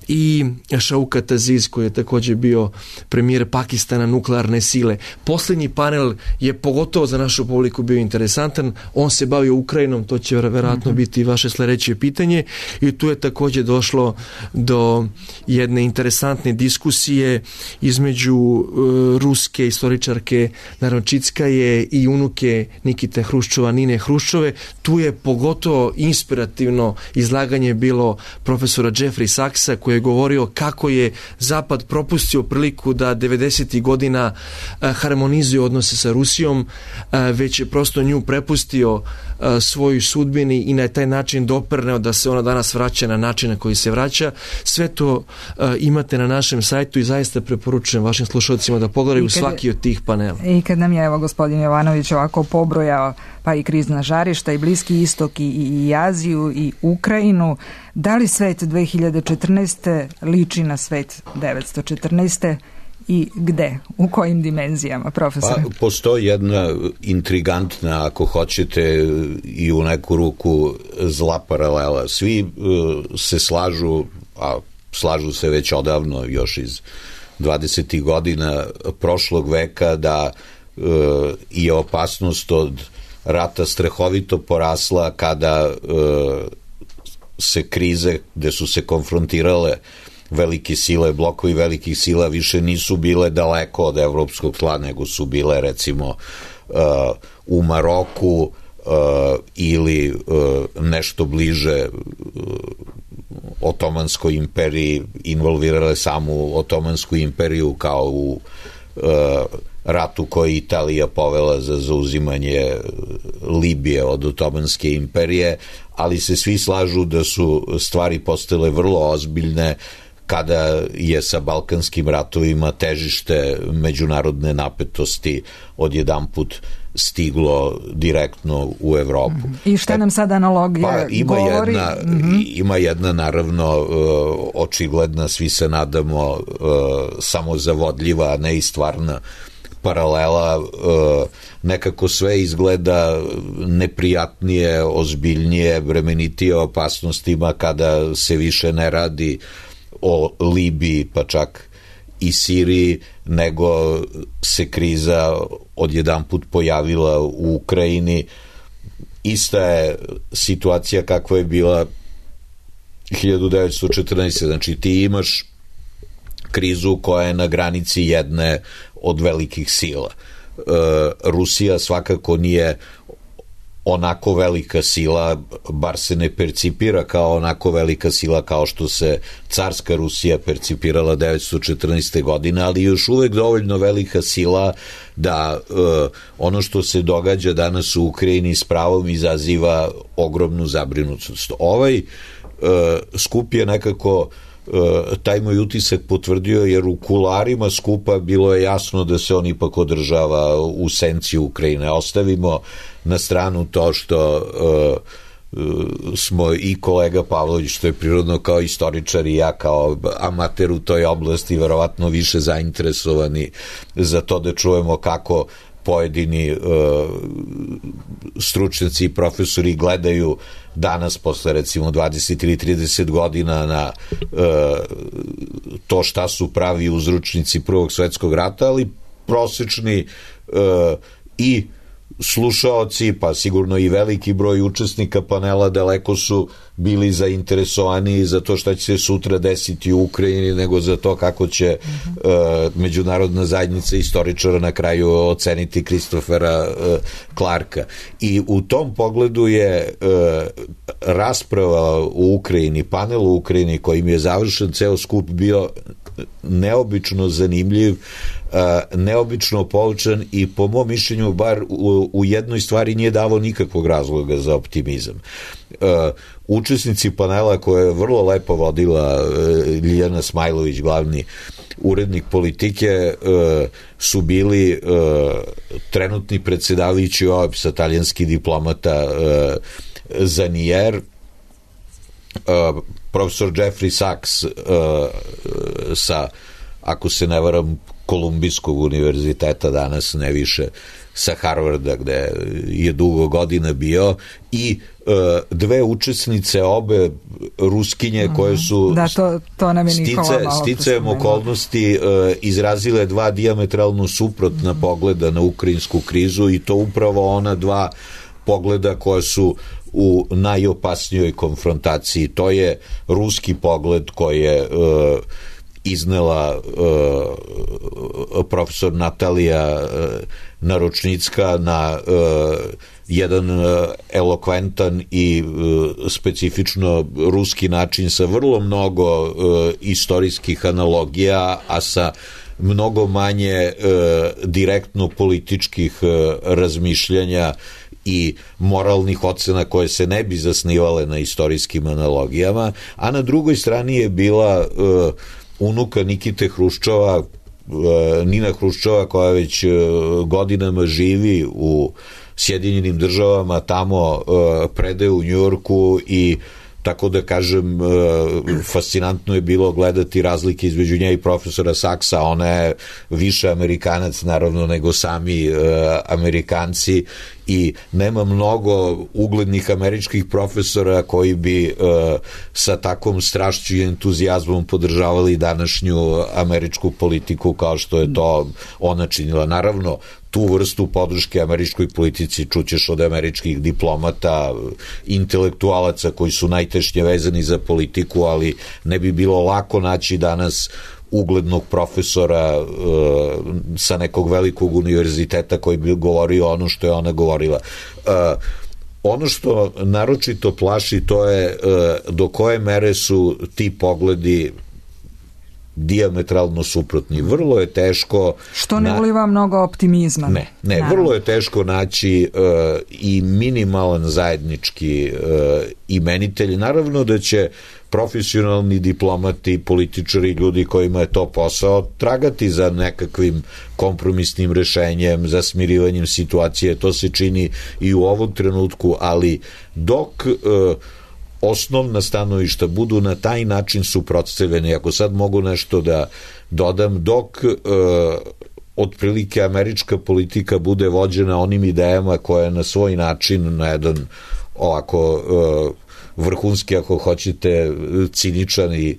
i Shaukat Aziz koji je također bio premijer Pakistana nuklearne sile. Posljednji panel je pogotovo za našu publiku bio interesantan, on se bavio Ukrajinom, to će vjerojatno mm-hmm. biti vaše sljedeće pitanje, i tu je također došlo do jedne interesantne diskusije između uh, ruske istoričarke Narončickaje i unuke Nikite Hruščova, Nine Hruščove. Tu je pogotovo inspirativno izlaganje bilo profesora Jeffrey Saxa koji je govorio kako je Zapad propustio priliku da devedesetih godina uh, harmonizuje odnose sa Rusijom, uh, već je prosto nju prepustio uh, svojoj sudbini i na taj način doprineo da se ona danas vraća na način na koji se vraća. Sve to uh, imate na našem sajtu i zaista preporučujem vašim slušalcima da pogledaju kad, svaki od tih panela. I kad nam je evo gospodin Jovanović ovako pobrojao pa i krizna žarišta i Bliski istok i, i Aziju i Ukrajinu, da li svet dve hiljade četrnaeste liči na svet devetsto četrnaeste i gde, u kojim dimenzijama, profesore? Pa, postoji jedna intrigantna, ako hoćete, i u neku ruku zla paralela. Svi uh, se slažu, a slažu se već odavno, još iz dvadesetih godina prošlog veka, da uh, je opasnost od rata strahovito porasla kada uh, se krize gde su se konfrontirale velike sile, blokovi velikih sila više nisu bile daleko od evropskog tla, nego su bile recimo uh, u Maroku uh, ili uh, nešto bliže uh, Otomanskoj imperiji, involvirale samu Otomansku imperiju kao u uh, ratu koji Italija povela za zauzimanje Libije od Otomanske imperije, ali se svi slažu da su stvari postale vrlo ozbiljne kada je sa balkanskim ratovima težište međunarodne napetosti odjedanput stiglo direktno u Evropu. Mm-hmm. I šta nam sad analogija pa, ima govori? Jedna, mm-hmm. Ima jedna, naravno, očigledna, svi se nadamo, samozavodljiva, a ne i stvarna paralela. Nekako sve izgleda neprijatnije, ozbiljnije, bremenitije opasnostima kada se više ne radi o Libiji, pa čak i Siriji, nego se kriza odjedanput pojavila u Ukrajini. Ista je situacija kakva je bila hiljadu devetsto četrnaeste. Znači ti imaš krizu koja je na granici jedne od velikih sila. E, Rusija svakako nije onako velika sila, bar se ne percipira kao onako velika sila kao što se carska Rusija percipirala devetsto četrnaeste. godine, ali još uvek dovoljno velika sila da e, ono što se događa danas u Ukrajini s pravom izaziva ogromnu zabrinutost. Ovaj e, skup je nekako taj moj utisak potvrdio, jer u kularima skupa bilo je jasno da se on ipak održava u senci Ukrajine. Ostavimo na stranu to što uh, smo i kolega Pavlović, što je prirodno kao istoričar, i ja kao amater u toj oblasti verovatno više zainteresovani za to da čujemo kako pojedini uh, stručnjaci i profesori gledaju danas posle recimo dvadeset ili trideset godina na uh, to šta su pravi uzročnici Prvog svetskog rata, ali prosečni uh, i slušaoci, pa sigurno i veliki broj učesnika panela daleko su bili zainteresovani za to šta će se sutra desiti u Ukrajini, nego za to kako će uh, međunarodna zajednica istoričara na kraju oceniti Kristofera uh, Clarka. I u tom pogledu je uh, rasprava u Ukrajini, panel u Ukrajini kojim je završen ceo skup bio neobično zanimljiv, neobično poučan i po mom mišljenju bar u, u jednoj stvari nije davao nikakvog razloga za optimizam. Učesnici panela koje je vrlo lepo vodila Ljiljana Smajlović, glavni urednik Politike, su bili trenutni predsedavajući O E P S-a, talijanski diplomata Zanier, profesor Jeffrey Sachs sa, ako se ne varam, Kolumbijskog univerziteta, danas ne više sa Harvarda, gde je dugo godina bio, i uh, dve učesnice, obe Ruskinje, koje su da, to, to nam je stice, sticajem okolnosti uh, izrazile dva dijametralno suprotna mm-hmm. pogleda na ukrajinsku krizu, i to upravo ona dva pogleda koja su u najopasnijoj konfrontaciji. To je ruski pogled koji je uh, iznela uh, profesor Natalija uh, Naručnicka na uh, jedan uh, elokventan i uh, specifično ruski način sa vrlo mnogo uh, istorijskih analogija, a sa mnogo manje uh, direktno političkih uh, razmišljanja i moralnih ocena koje se ne bi zasnivale na istorijskim analogijama, a na drugoj strani je bila uh, unuka Nikite Hruščova, Nina Hruščova, koja već godinama živi u Sjedinjenim državama, tamo predaje u Njujorku, i tako da kažem, fascinantno je bilo gledati razlike između nje i profesora Saksa. Ona je više Amerikanac, naravno, nego sami Amerikanci, i nema mnogo uglednih američkih profesora koji bi sa takvom strašću i entuzijazmom podržavali današnju američku politiku kao što je to ona činila. Naravno, tu vrstu podrške američkoj politici čućeš od američkih diplomata, intelektualaca koji su najtešnje vezani za politiku, ali ne bi bilo lako naći danas uglednog profesora uh, sa nekog velikog univerziteta koji bi govorio ono što je ona govorila. Uh, ono što naročito plaši, to je uh, do koje mere su ti pogledi dijametralno suprotni. Vrlo je teško... Što ne uliva mnogo optimizma. Ne, ne, Naravno. vrlo je teško naći uh, i minimalan zajednički uh, imenitelj. Naravno da će profesionalni diplomati, političari, ljudi kojima je to posao, tragati za nekakvim kompromisnim rešenjem, za smirivanjem situacije. To se čini i u ovom trenutku, ali dok uh, osnovna stanovišta budu na taj način suprotstavljeni, ako sad mogu nešto da dodam, dok uh, otprilike američka politika bude vođena onim idejama koje na svoj način, na jedan ovako uh, vrhunski, ako hoćete, ciničan i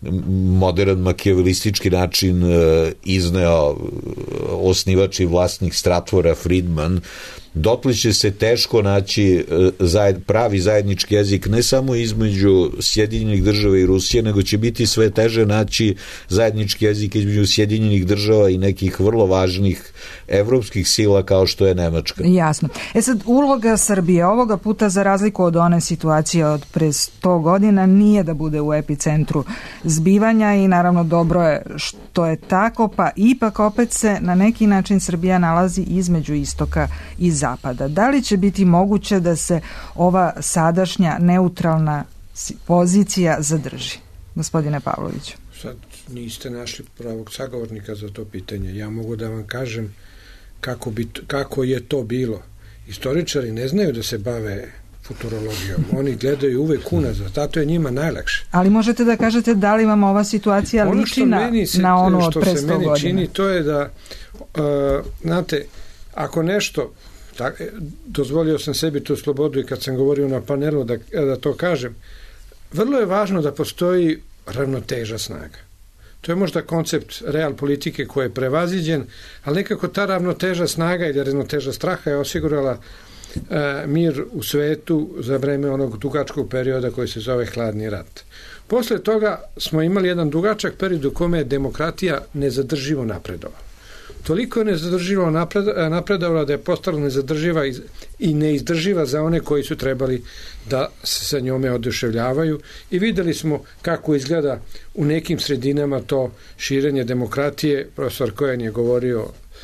modern makijavelistički način izneo osnivač i vlasnik Stratvora Friedman, dotle će se teško naći pravi zajednički jezik ne samo između Sjedinjenih država i Rusije, nego će biti sve teže naći zajednički jezik između Sjedinjenih država i nekih vrlo važnih evropskih sila kao što je Nemačka. Jasno. E sad, uloga Srbije ovoga puta, za razliku od one situacije od pre sto godina, nije da bude u epicentru zbivanja i naravno dobro je što je tako, pa ipak opet se na neki način Srbija nalazi između istoka i zapada. Da li će biti moguće da se ova sadašnja neutralna pozicija zadrži? Gospodine Pavloviću. Sad niste našli pravog sagovornika za to pitanje. Ja mogu da vam kažem kako, bi, kako je to bilo. Istoričari ne znaju da se bave futurologijom. Oni gledaju uvek unazad, zato je njima najlakše. Ali možete da kažete da li vam ova situacija ono liči na, se, na ono od pre sto godina? Što se meni čini, to je da, uh, znate, ako nešto, tak, dozvolio sam sebi tu slobodu i kad sam govorio na panelu da, da to kažem, vrlo je važno da postoji ravnoteža snaga. To je možda koncept real politike koji je prevaziđen, ali nekako ta ravnoteža snaga ili ravnoteža straha je osigurala e, mir u svetu za vreme onog dugačkog perioda koji se zove hladni rat. Posle toga smo imali jedan dugačak period u kome je demokratija nezadrživo napredovala. Toliko je nezadrživo napredovala da je postala nezadrživa i neizdrživa za one koji su trebali da se sa njome oduševljavaju i videli smo kako izgleda u nekim sredinama to širenje demokratije. Profesor Kojan je govorio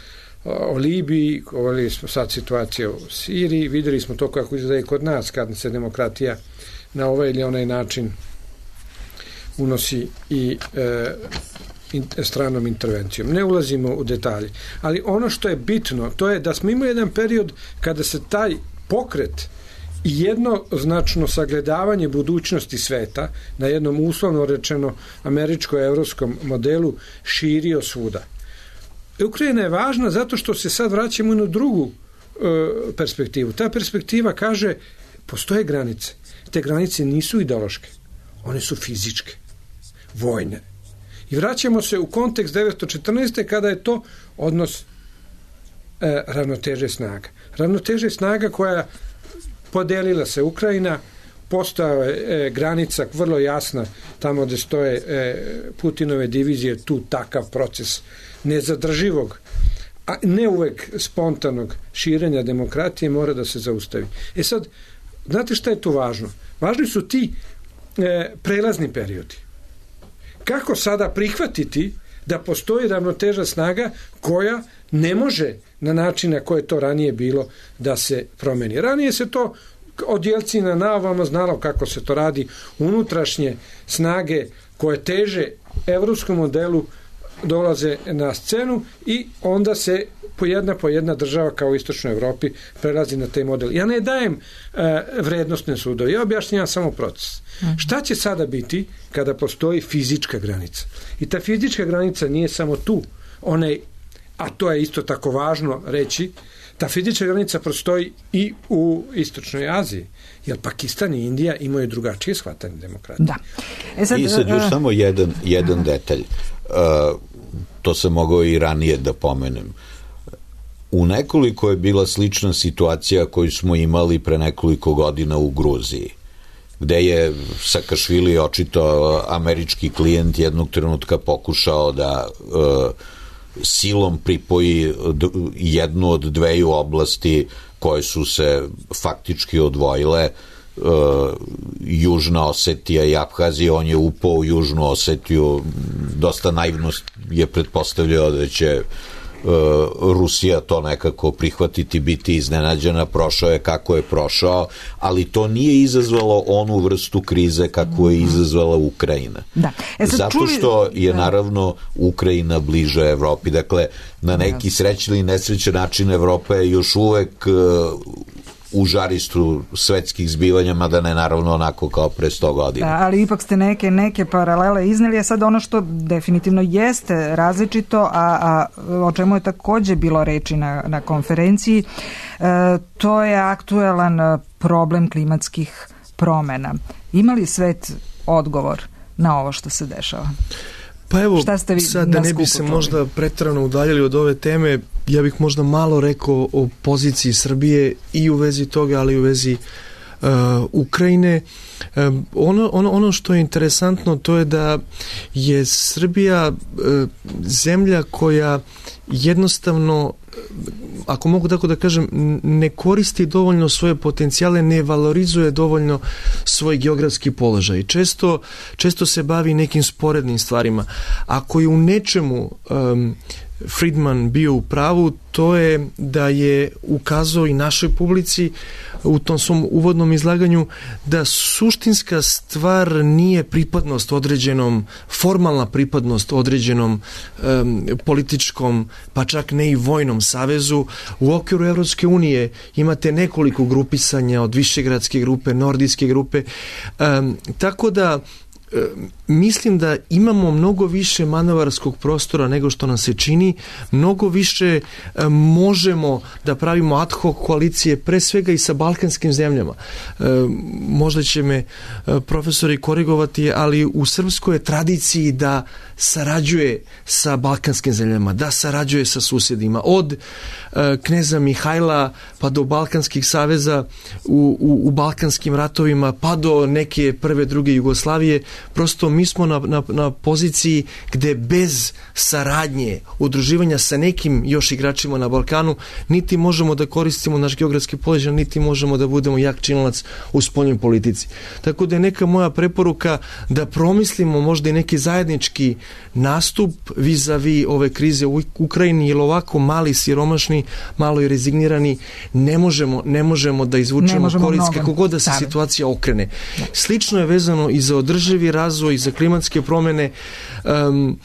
o Libiji, govorili smo sad situacije u Siriji, videli smo to kako izgleda i kod nas kad se demokratija na ovaj ili onaj način unosi i e, stranom intervencijom. Ne ulazimo u detalje. Ali ono što je bitno, to je da smo imali jedan period kada se taj pokret i jednoznačno sagledavanje budućnosti sveta na jednom uslovno rečeno američko-evropskom modelu širio svuda. Ukrajina je važna zato što se sad vraćamo u drugu e, perspektivu. Ta perspektiva kaže postoje granice. Te granice nisu ideološke. One su fizičke, vojne. I vraćamo se u kontekst devetsto četrnaeste kada je to odnos e, ravnoteže snaga. Ravnoteže snaga koja podelila se Ukrajina, postao je e, granica vrlo jasna tamo gde stoje e, Putinove divizije, tu takav proces nezadrživog, a ne uvek spontanog širenja demokratije mora da se zaustavi. E sad, znate šta je tu važno? Važni su ti e, prelazni periodi. Kako sada prihvatiti da postoji ravnoteža snaga koja ne može na način na koje je to ranije bilo da se promeni. Ranije se to od Jelcina na ovamo znalo kako se to radi, unutrašnje snage koje teže evropskom modelu dolaze na scenu i onda se po jedna po jedna država kao u istočnoj Evropi prelazi na taj model. Ja ne dajem e, vrednostne sudove, ja objašnjavam samo proces. Mm-hmm. Šta će sada biti kada postoji fizička granica? I ta fizička granica nije samo tu, onaj, a to je isto tako važno reći, ta fizička granica postoji i u istočnoj Aziji, jer Pakistan i Indija imaju drugačije shvatanje demokratije. Da. E sad, I sad još uh, samo jedan, jedan uh, detalj. Uh, to sam mogao i ranije da pomenem. U nekoliko je bila slična situacija koju smo imali pre nekoliko godina u Gruziji, gde je Sakašvili, očito američki klijent, jednog trenutka pokušao da uh, silom pripoji jednu od dveju oblasti koje su se faktički odvojile Južna Osetija i Abhazija, on je upao u Južnu Osetiju, dosta naivno je pretpostavljao da će Rusija to nekako prihvatiti, biti iznenađena, prošao je kako je prošao, ali to nije izazvalo onu vrstu krize kako je izazvala Ukrajina. Da. E sad, Zato čuli... što je da. naravno Ukrajina bliže Evropi. Dakle, na neki srećni i nesrećen način Evropa je još uvek u žaristu svetskih zbivanja, mada ne naravno onako kao pre sto godina. Da, ali ipak ste neke, neke paralele izneli, a sad ono što definitivno jeste različito, a, a o čemu je takođe bilo reči na, na konferenciji, e, to je aktuelan problem klimatskih promena. Ima li svet odgovor na ovo što se dešava? Pa evo, sad da ne bi se možda preterano udaljili od ove teme, ja bih možda malo rekao o poziciji Srbije i u vezi toga, ali i u vezi uh, Ukrajine. Um, ono, ono, ono što je interesantno, to je da je Srbija uh, zemlja koja jednostavno, ako mogu tako da kažem, ne koristi dovoljno svoje potencijale, ne valorizuje dovoljno svoj geografski položaj. Često, često se bavi nekim sporednim stvarima. Ako je u nečemu um, Friedman bio u pravu, to je da je ukazao i našoj publici u tom svom uvodnom izlaganju da suštinska stvar nije pripadnost određenom, formalna pripadnost određenom um, političkom, pa čak ne i vojnom savezu. U okviru Evropske unije imate nekoliko grupisanja, od Višegradske grupe, Nordijske grupe, um, tako da mislim da imamo mnogo više manevarskog prostora nego što nam se čini, mnogo više e, možemo da pravimo ad hoc koalicije, pre svega i sa balkanskim zemljama. E, možda će me e, profesori korigovati, ali u srpskoj je tradiciji da sarađuje sa balkanskim zemljama, da sarađuje sa susjedima. Od e, kneza Mihajla pa do balkanskih saveza u, u, u balkanskim ratovima, pa do neke prve, druge Jugoslavije. Prosto mi smo na, na, na poziciji gde bez saradnje, udruživanja sa nekim još igračima na Balkanu, niti možemo da koristimo naš geografski položaj, niti možemo da budemo jak činilac u spoljnoj politici. Tako da je neka moja preporuka da promislimo možda i neki zajednički nastup vis-a-vis ove krize u Ukrajini, jer ovako mali, siromašni, malo i rezignirani, ne možemo, ne možemo da izvučemo korist kako god da se Same. situacija okrene. Slično je vezano i za održivi razvoj, i za klimatske promene. Um,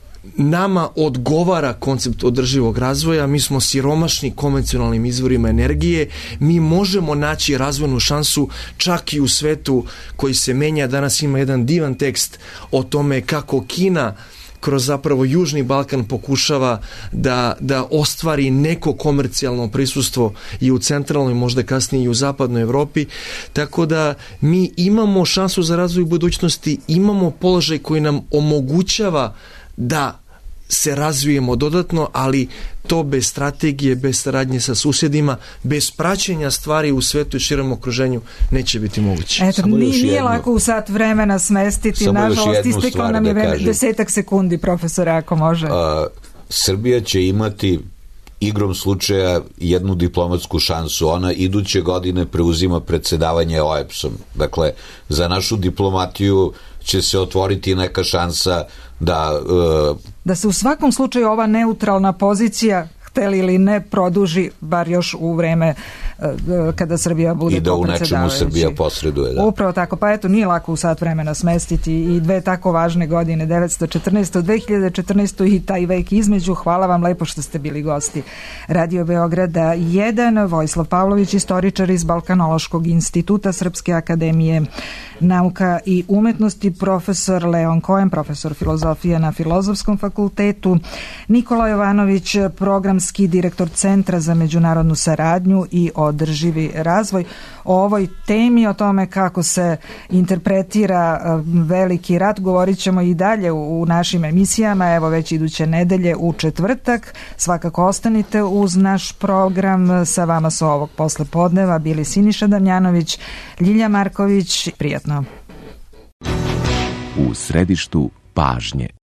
nama odgovara koncept održivog razvoja, mi smo siromašni konvencionalnim izvorima energije, mi možemo naći razvojnu šansu čak i u svetu koji se menja. Danas ima jedan divan tekst o tome kako Kina kroz zapravo Južni Balkan pokušava da, da ostvari neko komercijalno prisustvo i u centralnoj, možda kasnije i u zapadnoj Evropi, tako da mi imamo šansu za razvoj u budućnosti, imamo položaj koji nam omogućava da se razvijemo dodatno, ali to bez strategije, bez saradnje sa susjedima, bez praćenja stvari u svetu i širem okruženju neće biti moguće. Eto, nije, nije lako u sat vremena smestiti, nažalost, isteklo nam je vreme, kažem, desetak sekundi, profesore, ako može. A, Srbija će imati igrom slučaja jednu diplomatsku šansu. Ona iduće godine preuzima predsedavanje O E B S-om. Dakle, za našu diplomatiju će se otvoriti neka šansa da... Uh, da se u svakom slučaju ova neutralna pozicija, hteli ili ne, produži bar još u vreme uh, kada Srbija bude i da u nečemu Srbija posreduje. Da. Upravo tako, pa eto, nije lako u sat vremena smestiti i dve tako važne godine, devetsto četrnaesta. dve hiljade četrnaesta. i taj vek između. Hvala vam lepo što ste bili gosti Radio Beograda jedan. Vojislav Pavlović, istoričar iz Balkanološkog instituta Srpske akademije nauka i umetnosti, profesor Leon Cohen, profesor filozofije na Filozofskom fakultetu, Nikola Jovanović, programski direktor Centra za međunarodnu saradnju i održivi razvoj. O ovoj temi, o tome kako se interpretira veliki rat, govorit ćemo i dalje u našim emisijama, evo već iduće nedelje u četvrtak. Svakako ostanite uz naš program. Sa vama su ovog posle podneva bili Siniša Damjanović, Ljilja Marković. Prijatno. U središtu pažnje.